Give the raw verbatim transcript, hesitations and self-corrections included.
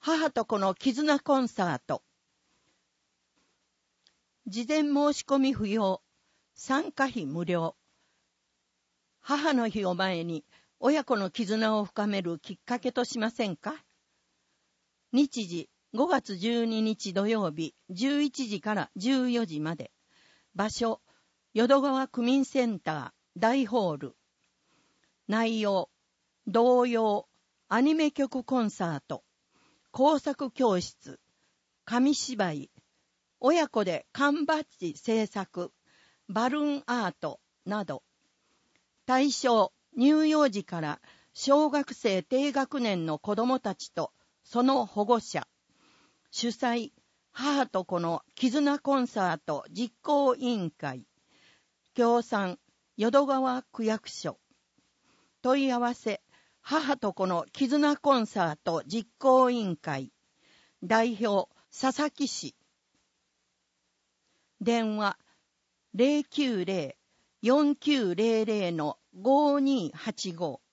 母と子の絆コンサート。事前申し込み不要。参加費無料。母の日を前に親子の絆を深めるきっかけとしませんか？日時ごがつじゅうににち土曜日じゅういちじからじゅうよじまで。場所、淀川区民センター大ホール。内容、童謡、アニメ曲コンサート、工作教室、紙芝居、親子で缶バッジ制作、バルーンアートなど。対象、乳幼児から小学生低学年の子どもたちとその保護者。主催、母と子の絆コンサート実行委員会。協賛、淀川区役所。問い合わせ、母と子の絆コンサート実行委員会。代表、佐々木氏。電話、ゼロきゅうゼロ よんきゅうゼロゼロ のごにーはちご。